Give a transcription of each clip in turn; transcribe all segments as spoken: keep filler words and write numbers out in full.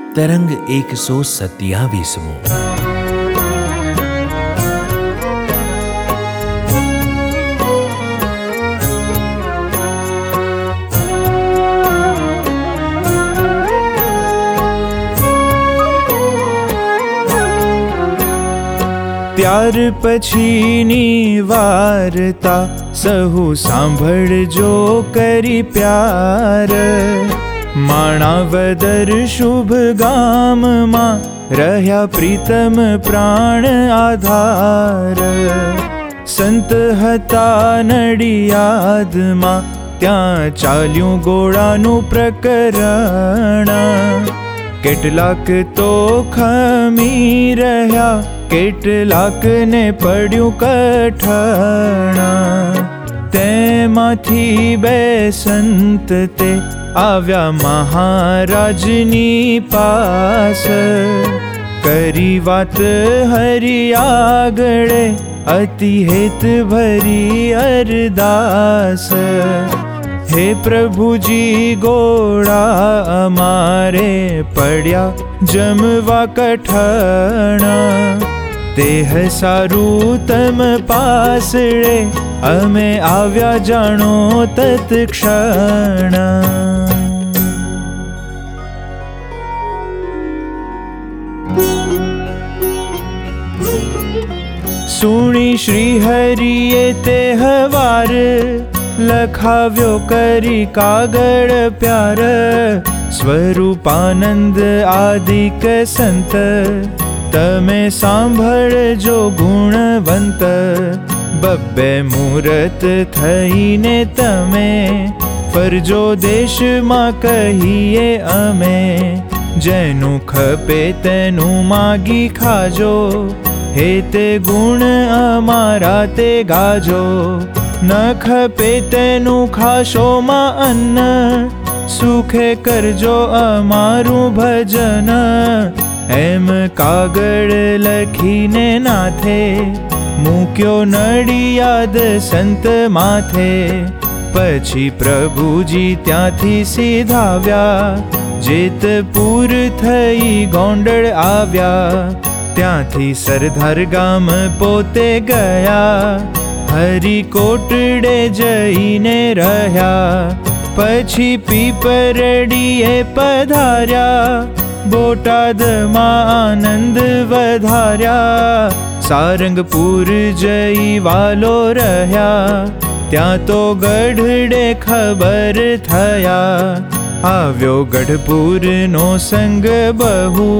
तरंग एक सौ सत्यावीसमो। ત્યાર પછીની વાર્તા સહુ સાંભળજો કરી પ્યાર। માણાવદર શુભ ગામમાં રહ્યા પ્રીતમ પ્રાણ આધાર। સંત હતા નડિયાદમાં ત્યાં ચાલ્યું ગોળાનું પ્રકરણ। કેટલાક તો ખમી રહ્યા, કેટલાકને પડ્યું કઠણ। તેમાંથી બે સંત તે આવ્યા મહારાજની પાસ। કરી વાત હરિ આગળે અતિ હેત ભરી અરદાસ। હે પ્રભુજી ગોળા અમારે પડ્યા જમવા કઠણ। દેહ સારું તમ પાસળે અમે આવ્યા જાણો તત્ક્ષણ। સુણી શ્રી હરિએ તે હવાર, લખાવ્યો કરી કાગળ પ્યાર। સ્વરૂપાનંદ આદિક સંત તમે સાંભળજો ગુણવંત। બબ્બે મૂરત થઈને તમે ફરજો દેશમાં કહીએ અમે। જેનું ખપે તેનું માગી ખાજો, હે તે ગુણ અમારા તે ગાજો। ન ખપે તેનું ખાશો માં અન્ન, સુખે કરજો અમારું ભજન। એમ કાગળ લખીને નાથે મૂક્યો નડિયાદ સંત માથે। પછી પ્રભુજી ત્યાંથી સીધાવ્યા, જેતપુર થઈ ગોંડળ આવ્યા। ત્યાંથી સરદાર ગામ પોતે ગયા, હરિકોટડે જઈને રહ્યા। પછી પીપરડીએ પધાર્યા, બોટાદમાં આનંદ વધાર્યા। સારંગપુર જઈ વાલો રહ્યા, ત્યાં તો ગઢડે ખબર થયા। આવ્યો ગઢપુરનો સંગ બહુ,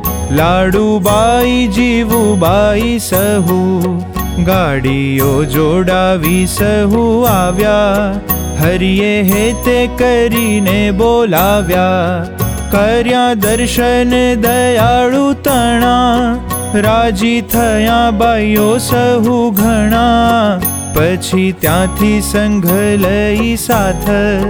લાડુબાઈ જીવુબાઈ સહુ। ગાડીઓ જોડાવી સહુ આવ્યા, હરિએ હેતે કરીને બોલાવ્યા। કર્યા દર્શન દયાળુ તણા, રાજી થયા બાઈઓ સહુ ઘણા। પછી ત્યાંથી સંઘ લઈ સાથ,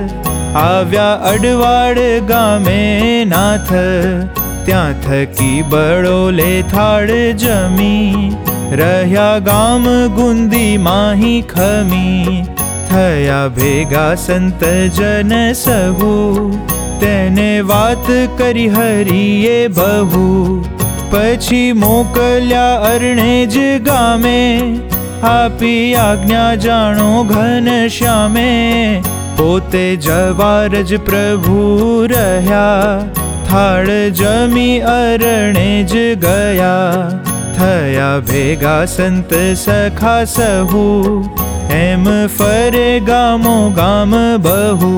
આવ્યા અડવાડ ગામે નાથ। ત્યાં થકી બળોલે થાળ જમી, રહ્યા ગામ ગુંદી માહી ખમી। થયા ભેગા સંત જન સહુ, તેને વાત કરી હરિએ બહુ। પછી મોકલ્યા અરણેજ ગામે, આપી આજ્ઞા જાણો ઘનશ્યામે। પોતે જવાર જ પ્રભુ રહ્યા, થાળ જમી અરણેજ ગયા। થયા ભેગા સંત સખા સહુ, એમ ફરે ગામો ગામ બહુ।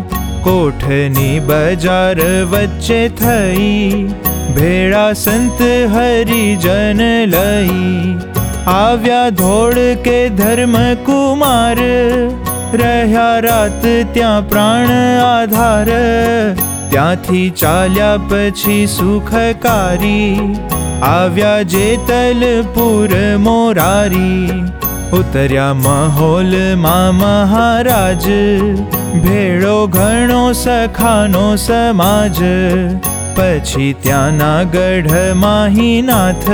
કોઠની બજાર વચ્ચે થઈ, ભેળા સંત હરિજન લઈ। આવ્યા ધોળ કે ધર્મ કુમાર, રહ્યા રાત ત્યાં પ્રાણ આધાર। ત્યાંથી ચાલ્યા પછી સુખકારી, આવ્યા જેતલપુર મોરારી। ઉતર્યા મહોલમાં મહારાજ, ભેળો ઘણો સખાનો સમાજ। પછી ત્યાંના ગઢ માહીનાથ,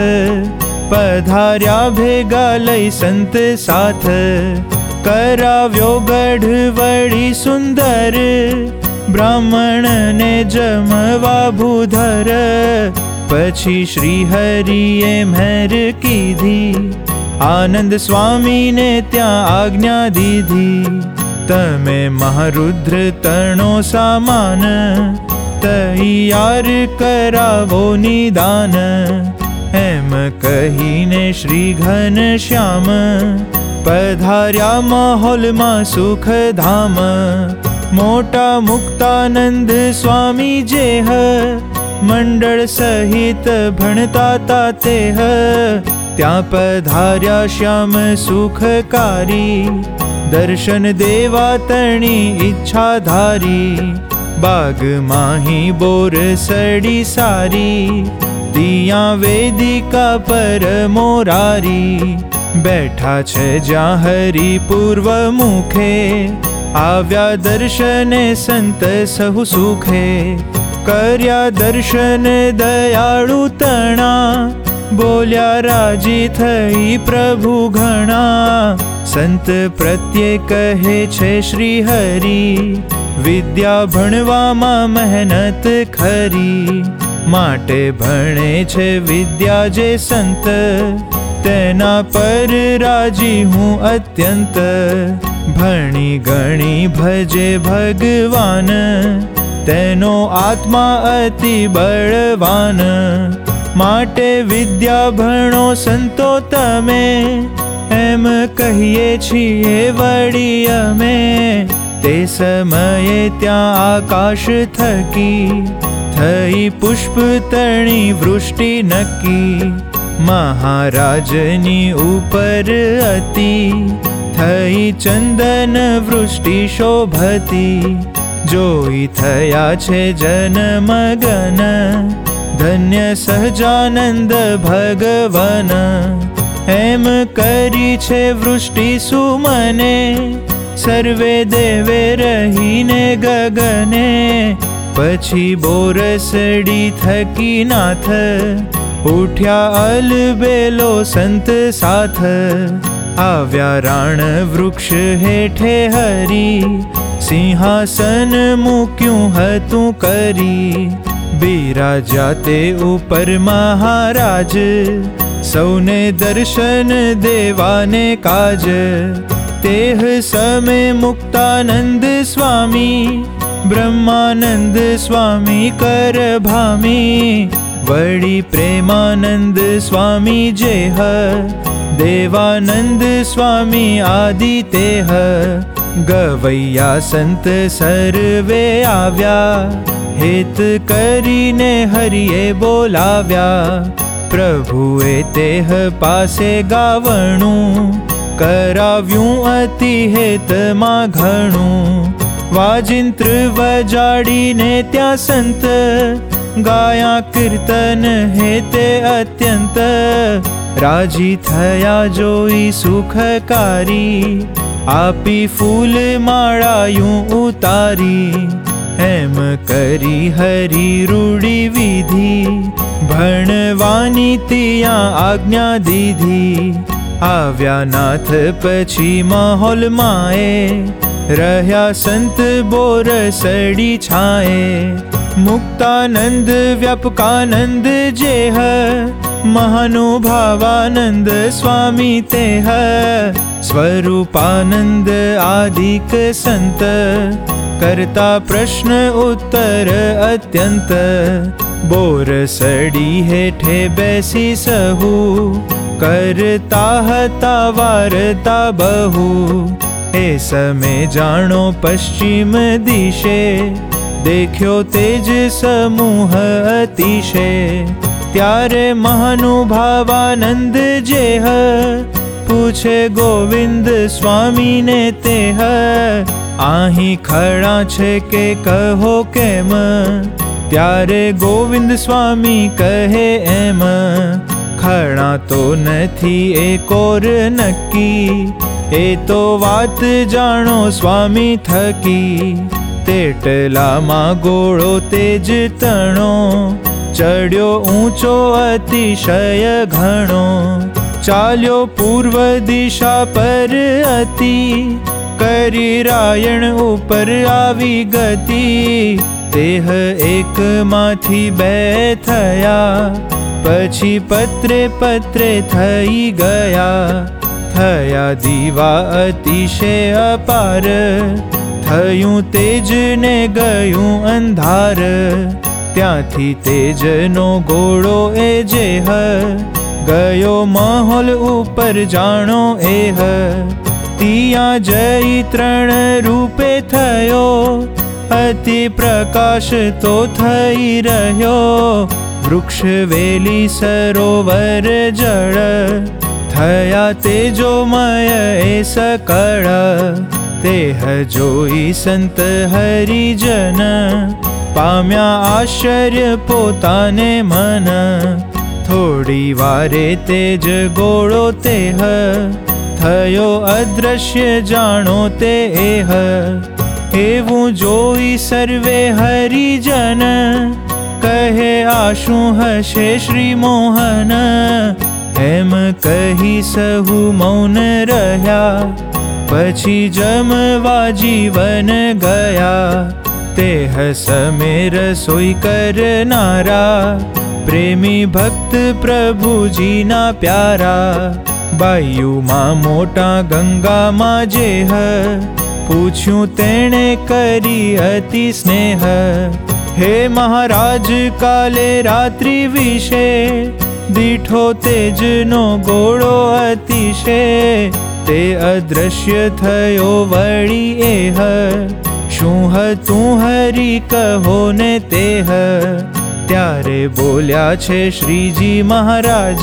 પધાર્યા ભેગા લઈ સંત સાથ। કરાવ્યો ગઢ વળી સુંદર, બ્રાહ્મણને જમવા ભૂધર, પછી શ્રી હરિએ મહેર કીધી, આનંદ સ્વામીને ત્યાં આજ્ઞા દીધી. તમે મહારુદ્ર તણો સામાન, તૈયાર કરાવો નિદાન. એમ કહીને શ્રી ઘનશ્યામ પધાર્યા માહોલમાં સુખધામ. મોટા મુક્તાનંદ સ્વામી જેહ, મંડળ સહિત ભણતા તા તેહ. ત્યાં પધાર્યા શ્યામ સુખકારી, દર્શન દેવા તણી ઈચ્છા ધારી. બાગ માહી બોર સડી સારી, દિયા વેદિકા પર મોરારી. બેઠા છે જ્યાં હરિ પૂર્વ મુખે, આવ્યા દર્શને સંત સહુ સુખે. કર્યા દર્શન દયાળુ તણા, બોલ્યા રાજી થઈ પ્રભુ ઘણા. સંત પ્રત્યે કહે છે શ્રી હરિ, વિદ્યા ભણવામાં મહેનત ખરી. માટે ભણે છે વિદ્યા જે સંત, તેના પર રાજી હું અત્યંત. ભણી ગણી ભજે ભગવાન, તેનો આત્મા અતિ બળવાન. માટે વિદ્યા ભણો સંતો તમે, એમ કહીએ છીએ વળી અમે. તે સમયે ત્યાં આકાશ થકી, થઈ પુષ્પ તણી વૃષ્ટિ નક્કી. મહારાજની ઉપર અતિ, થઈ ચંદન વૃષ્ટિ શોભતી. જોઈ થયા છે જનમગન, ધન્ય સહજાનંદ ભગવન. એમ કરી છે વૃષ્ટિ સુમને, સર્વે દેવે રહીને ગગને. પછી બોરસડી થકી નાથ, ઉઠ્યા અલબેલો સંત સાથ. આવ્યા રાણ વૃક્ષ હેઠે હરી, સિંહાસન મૂક્યું હતું કરી. બિરાજ્યા તે ઉપર મહારાજ, સૌને દર્શન દેવાને કાજ. તેહ સમે મુક્તાનંદ સ્વામી, બ્રહ્માનંદ સ્વામી કર ભામી. વળી પ્રેમાનંદ સ્વામી જેહ, દેવાનંદ સ્વામી આદિ તેહ. ગવૈયા સંત સર્વે આવ્યા, હેત કરીને હરિએ બોલાવ્યા. પ્રભુએ તેહ પાસે ગાવણું, કરાવ્યું અતિ હેતમાં ઘણું. વાજિંત્ર વજાડીને ત્યાં સંત, ગાયા કીર્તન હેતે અત્યંત. રાજી થયા જોઈ સુખકારી, આપી ફૂલ માળાયું ઉતારી. એમ કરી હરી રૂડી વિધિ, ભણવાની ત્યાં આજ્ઞા દીધી. આવ્યા નાથ પછી માહોલમાં એ, રહ્યા સંત બોરસડી છાએ. મુક્તાનંદ વ્યાપકાનંદ જેહ, મહાનુભાવાનંદ સ્વામી તેહ. સ્વરૂપાનંદ આદિક સંત, કરતા પ્રશ્ન ઉત્તર અત્યંત. બોરસડી હેઠે બેસી સહુ, કરતા હતા વાર્તા બહુ. એ સમે જાણો પશ્ચિમ દિશે, દેખ્યો તેજ સમૂહ અતિશે. ત્યારે મહાનુભાવાનંદ જેહ, પૂછે ગોવિંદ સ્વામીને તેહ. અહીં ખડા છે કે કહો કેમ, ત્યારે ગોવિંદ સ્વામી કહે એમ. ખડા તો નથી એકોર નક્કી, એ તો વાત જાણો સ્વામી થકી. તેટલામાં ગોળો તેજ તણો, ચડ્યો ઊંચો અતિશય ઘણો. ચાલ્યો પૂર્વ દિશા પર અતિ, કરી રાયણ ઉપર આવી ગતિ, તેહ એકમાંથી બે થયા, પછી પત્રે પત્રે થઈ ગયા, થયા દીવા અતિશય અપાર, થયું તેજ ને ગયું અંધાર, ત્યાંથી તેજનો ગોળો એ જેહ, ગયો મહોલ ઉપર જાણો એહ, ત્યાં જઈ ત્રણ રૂપે થયો, અતિ પ્રકાશ તો થઈ રહ્યો, વૃક્ષ વેલી સરોવર જળ, થયા તેજોમય એ સકળ, તેહ જોઈ સંત હરિજન, પામ્યા આશ્ચર્ય પોતાને મન, થોડી વારે તેજ ગોળો તેહ, થયો અદ્રશ્ય જાણો તે એહ, એવું જોઈ સર્વે હરિજન, કહે આ શું હશે શ્રી મોહન, એમ કહી સહુ મૌન રહ્યા, પછી જમવા જીવન ગયા, તેહ સમે રસોઈ કરનારા, પ્રેમી ભક્ત પ્રભુજીના પ્યારા, બાયુમાં મોટા ગંગામાં જેહ, પૂછ્યું તેણે કરી અતિ સ્નેહ, હે મહારાજ કાલે રાત્રિ વિશે, દીઠો તેજનો ગોળો અતિશે, તે અદ્રશ્ય થયો વળી એહ, શું હતું હરિ કહો ને તેહ, ત્યારે બોલ્યા છે શ્રીજી મહારાજ,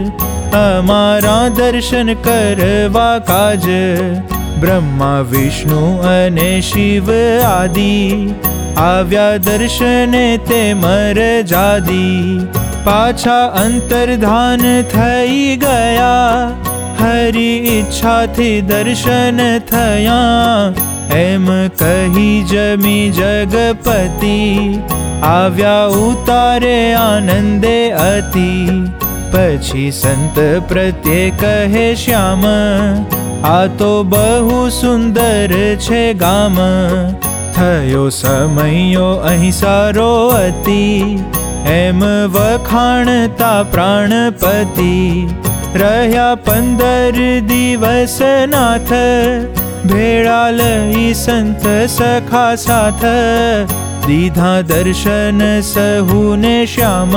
અમારા દર્શન કરવા કાજ, બ્રહ્મા વિષ્ણુ અને શિવ આદિ, આવ્યા દર્શને તે મર જાદી, પાછા અંતર્ધાન થઈ ગયા, હરિ ઈચ્છાથી દર્શન થયા, એમ કહી જમી જગપતિ, આવ્યા ઉતારે આનંદે અતિ, પછી સંત પ્રત્યે કહે શ્યામ, આ તો બહુ સુંદર છે ગામ, થયો સમયો અહીં સારો અતિ, એમ વખાણતા પ્રાણપતિ, રહ્યા પંદર દિવસ નાથ, ભેળા લઈ સંત સખા સાથ, દીધા દર્શન સહુને શ્યામ,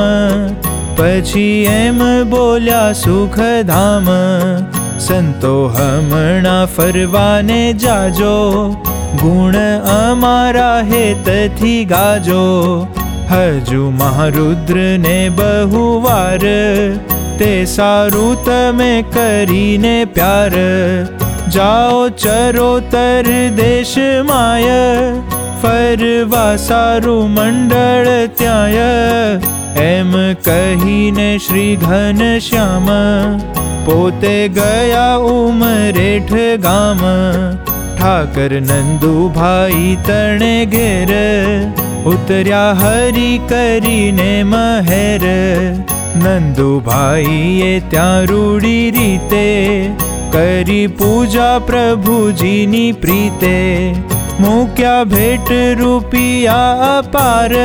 પછી એમ બોલ્યા સુખધામ, સંતો હમણાં ફરવાને જાજો, ગુણ અમારા હેતથી ગાજો, હજુ મહારુદ્રને બહુ વાર, તે સારું તમે કરીને પ્યાર, જાઓ ચરોતર દેશ માય, ફરવા સારું મંડળ ત્યાંય, એમ કહીને શ્રી ઘનશ્યામ, પોતે ગયા ઉમરેઠ ગામ, ઠાકર નંદુભાઈ તણે ઘેર, ઉતર્યા હરિ કરીને મહેર, નંદુભાઈએ ત્યાં રૂડી રીતે, કરી પૂજા પ્રભુજીની પ્રીતે, મૂક્યા ભેટ રૂપિયા અપાર,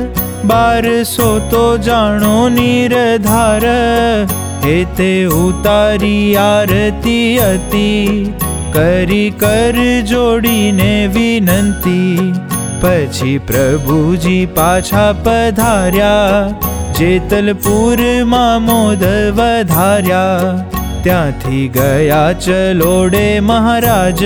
બારસો તો જાણો નિરધાર, હે તે ઉતારી આરતી અતિ, કરી કર જોડીને વિનંતી, પછી પ્રભુજી પાછા પધાર્યા, જેતલપુરમાં મોદ વધાર્યા, ત્યાંથી ગયા ચલોડે મહારાજ,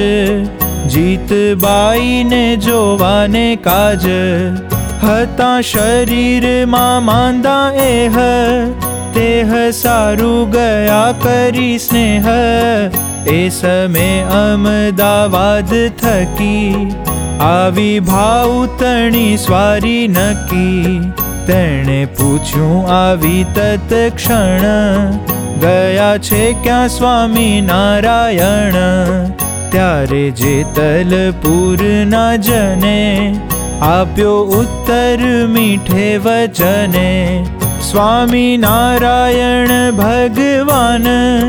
જીતબાઈને જોવાને કાજ, હતા શરીરમાં માંદા એહ, તેહ સારું ગયા કરી સ્નેહ, એ સમે અમદાવાદ થકી, આવી ભાવ તણી સ્વારી નકી, તેણે પૂછ્યું આવી તત્ક્ષણ, ગયા છે ક્યાં સ્વામી નારાયણ, ત્યારે જેતલપુરના જને, આપ્યો ઉત્તર મીઠે વચને, સ્વામી નારાયણ ભગવાન,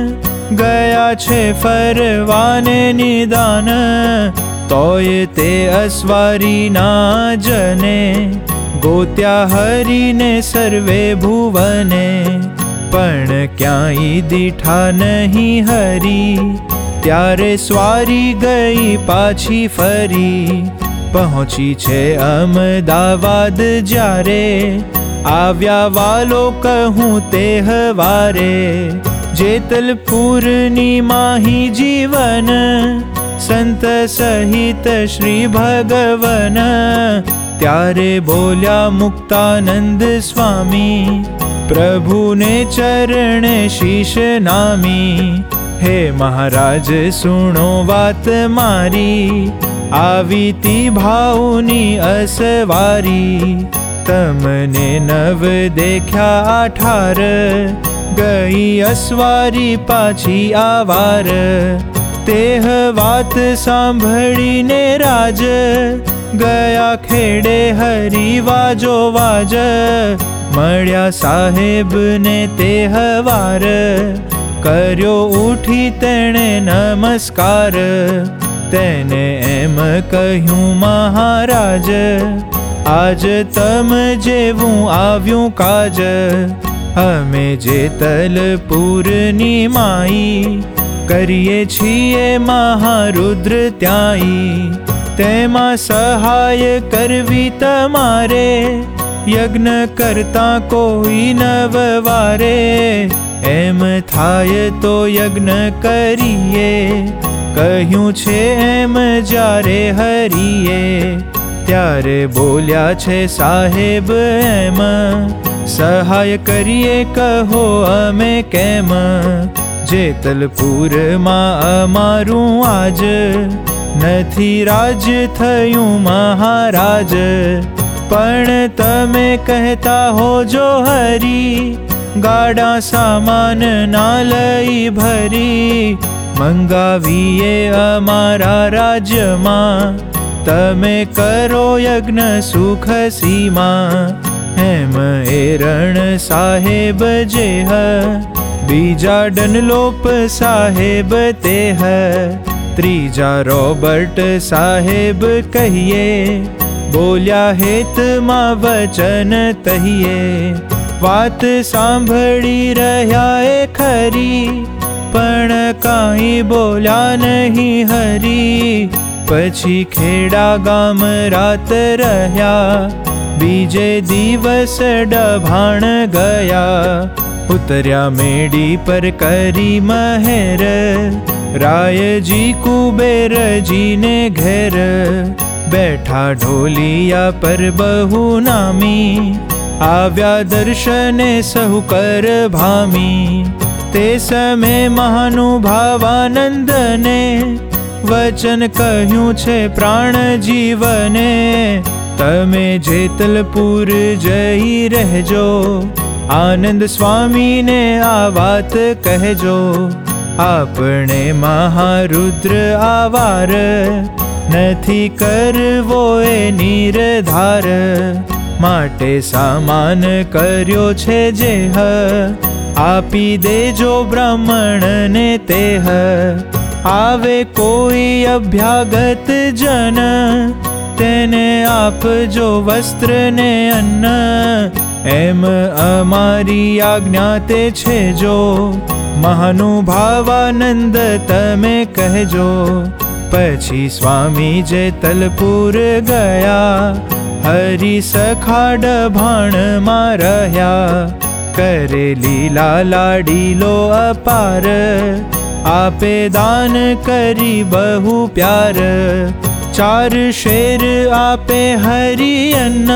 ગયા છે ફરવાને નિદાન, તોય તે અસવારી ના જને, ગોત્યા હરીને સર્વે ભુવને, પણ ક્યાંય દીઠા નહીં હરી, ત્યારે સ્વારી ગઈ પાછી ફરી, પહોંચી છે અમદાવાદ જ્યારે, આવ્યા વાલો કહું તે હવારે, જેતલપુરની માહી જીવન, સંત સહિત શ્રી ભગવન, ત્યારે બોલ્યા મુક્તાનંદ સ્વામી, પ્રભુને ચરણે શીશ નામી, હે મહારાજ સુણો વાત મારી, આવી તી ભાવની અસવારી, તમને નવ દેખ્યા અઠાર, ગઈ અસવારી પાછી આવાર, તેહ વાત સાંભળીને રાજ, ગયા ખેડે હરી વાજો વાજ, મળ્યા સાહેબને તે હવાર, કર્યો ઉઠી તેણે નમસ્કાર, તેને એમ કહ્યું મહારાજ, આજ તમ જેવું આવ્યું કાજ, અમે જેતલપુરની માઈ, કરીએ છીએ મહારુદ્ર ત્યાંઈ, તેમાં સહાય કરવી તમારે, યજ્ઞ કરતા કોઈ નવવારે, એમ થાય તો યજ્ઞ કરીએ, કહ્યું છે એમ જ્યારે હરીએ, ત્યારે બોલ્યા છે સાહેબ એમ, સહાય કરીએ કહો અમે કેમ, જેતલપુરમાં અમારું આજ, નથી રાજ થયું મહારાજ, પણ તમે કહેતા હો જો હરી, ગાડા સામાન ના લઈ ભરી, મંગાવીએ અમારા રાજ્યમાં, તમે કરો યજ્ઞ સુખ સીમા, હેમ એરણ સાહેબ જેહ, બીજા ડનલોપ સાહેબ તેહ, ત્રીજા રોબર્ટ સાહેબ કહીએ, બોલ્યા હેતમાં વચન તહીએ, વાત સાંભળી રહ્યા એ ખરી, પણ કાંઈ બોલ્યા નહીં હરી, પછી ખેડા ગામ રાત રહ્યા, બીજે દિવસ ડભાણ ગયા, ઉતર્યા મેડી પર કરી મહેર, રાયજી કુબેરજીને ઘેર, બેઠા ઢોલિયા પર બહુ નામી, આવ્યા દર્શને સહુ કર ભામી, તે સમય મહાનુભાવાનંદને, વચન કહ્યું છે પ્રાણ જીવને, તમે જેતલપુર જઈ રહેજો, આનંદ સ્વામીને આ વાત કહેજો, આપણે મહારુદ્ર આવાર, નથી કરવો એ નિર્ધાર, માટે સામાન કર્યો છે જેહ, આપી દેજો બ્રાહ્મણને તેહ, આવે કોઈ અભ્યાગત જન, તેને આપજો વસ્ત્ર ને અન્ન, એમ અમારી આજ્ઞા તે છે જો, મહાનુભાવાનંદ તમે કહેજો, પછી સ્વામી જેતલપુર ગયા, હરી સખા ડભાણમાં રહ્યા, કરે લીલા લાડીલો અપાર, આપે દાન કરી બહુ પ્યાર, ચાર શેર આપે હરી અન્ન,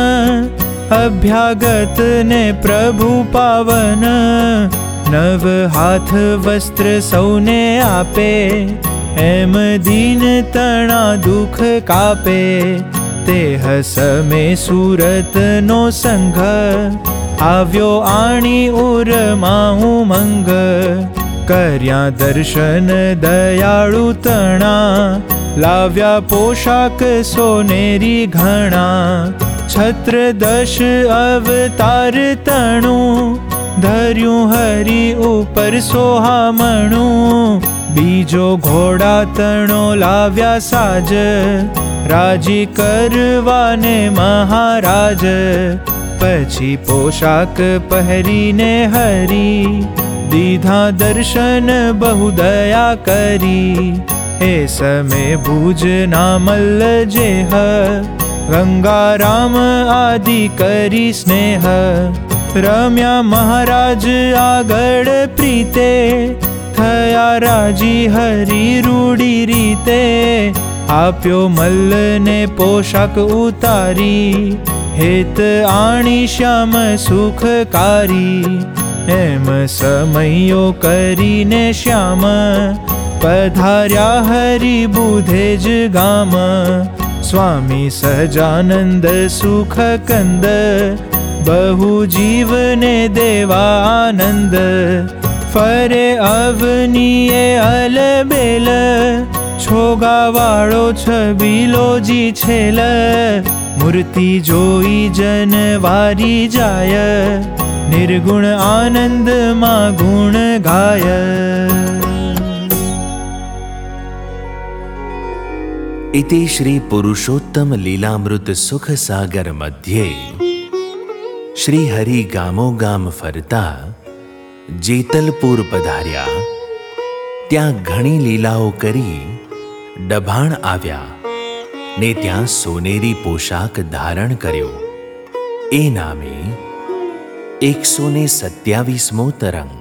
અભ્યાગત ને પ્રભુ પાવન, નવ હાથ વસ્ત્ર સૌને આપે, એમ દીન તણા દુઃખ કાપે, તે હસમે સુરતનો સંઘ, આવ્યો આણી ઉરમાં ઉમંગ, કર્યા દર્શન દયાળુ તણા, લાવ્યા પોશાક સોનેરી ઘણા, છત્ર દશ અવતાર તણું, ધર્યું હરી ઉપર સોહામણું, બીજો ઘોડા તણો લાવ્યા સાજ, રાજી કરવાને મહારાજ. પછી પોશાક પહેરીને હરી, દીધા દર્શન બહુ દયા કરી. હે સમે ભુજના મલ્લ જેહ, ગંગારામ આદિ કરી સ્નેહ. રમ્યા મહારાજ આગળ પ્રીતે, થયા રાજી હરી રૂડી રીતે. આપ્યો મલ્લને પોશાક ઉતારી, હેત આણી શ્યામ સુખકારી. એમ સમયો કરીને શ્યામ, પધાર્યા હરી બુધે જ ગામ. સ્વામી સહજાનંદ સુખ કંદ, બહુ જીવને દેવા આનંદ. ફરે અવનીએ અલબેલ, છોગાવાળો છબીલોજી છેલ. મૂર્તિ જોઈ જન વારી જાય, નિર્ગુણ આનંદમાં ગુણ ગાય. इति श्री पुरुषोत्तम लीलामृत सुख सागर मध्य श्री हरि गामो गाम फरता जेतलपुर पधार्या. ત્યાં ઘણી લીલાઓ કરી ડભાણ આવ્યા ને ત્યાં સોનેરી પોશાક ધારણ કર્યો. એ નામે એકસો ને સત્યાવીસમો તરંગ.